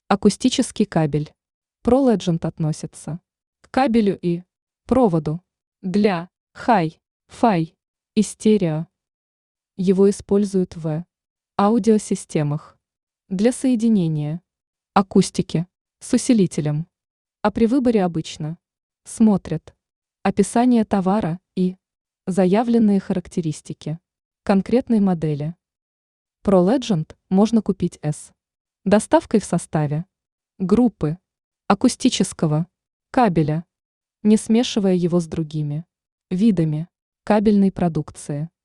Акустический кабель. Pro Legend относится к кабелю и проводу для Hi-Fi и стерео. Его используют в аудиосистемах для соединения акустики с усилителем. А при выборе обычно смотрят описание товара и заявленные характеристики конкретной модели. Pro Legend можно купить с доставкой в составе группы акустического кабеля, не смешивая его с другими видами кабельной продукции.